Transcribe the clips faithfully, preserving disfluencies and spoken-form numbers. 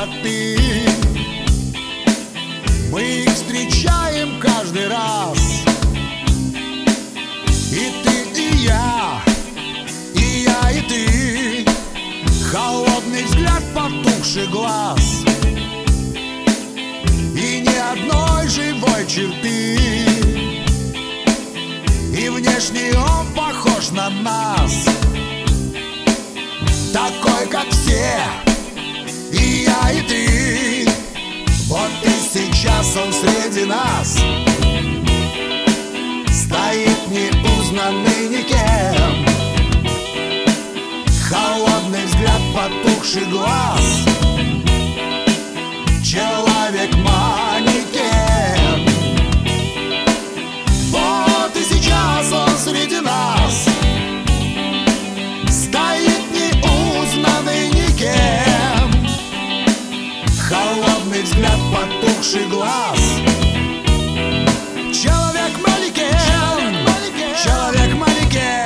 красоты. Мы их встречаем каждый раз. И ты, и я, и я, и ты. Холодный взгляд, потухший глаз, и ни одной живой черты. И внешне он похож на нас, такой, как все, и я, и ты. Вот и сейчас он среди нас, стоит неузнанный никем. Холодный взгляд, потухший глаз, человек-манекен. Вот и сейчас он среди нас, стоит неузнанный никем. Холодный взгляд, потухший глаз, человек-манекен, человек-манекен.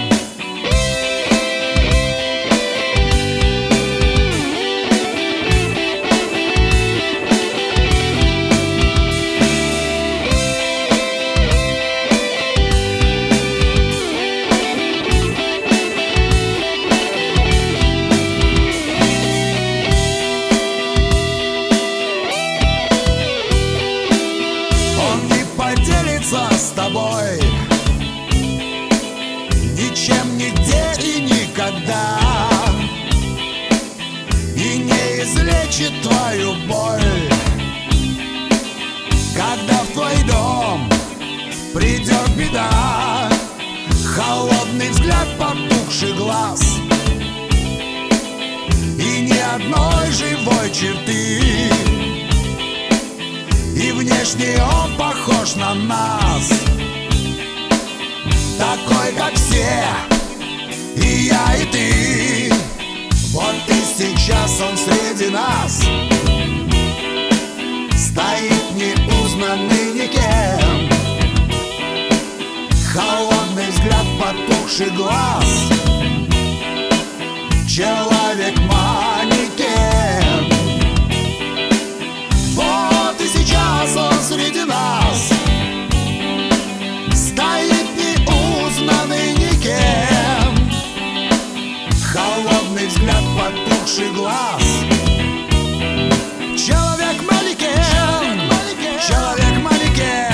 С тобой ничем, нигде и никогда, и не излечит твою боль. Когда в твой дом придет беда, холодный взгляд, потухший глаз, и ни одной живой черты. И внешне он похож на нас, такой, как все, и я, и ты. Вот и сейчас он среди нас, стоит неузнанный никем. Холодный взгляд, потухший глаз, человек-манекен. Вот и сейчас он среди нас, стоит неузнанный никем. Холодный взгляд, потухший глаз, человек-манекен, человек-манекен.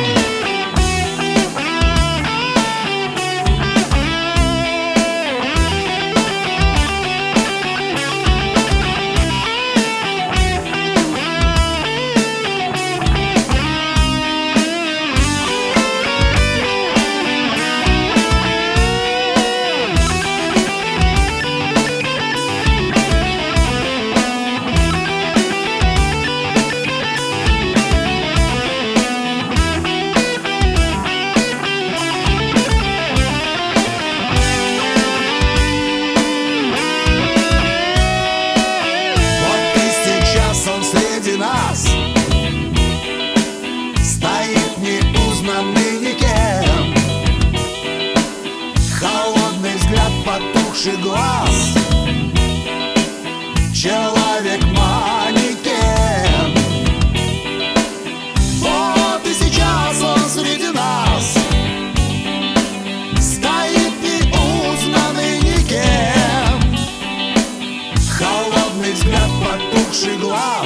Стоит неузнанный никем. Холодный взгляд, потухший глаз, человек-манекен. Вот и сейчас он среди нас, стоит неузнанный никем. Холодный взгляд, потухший глаз,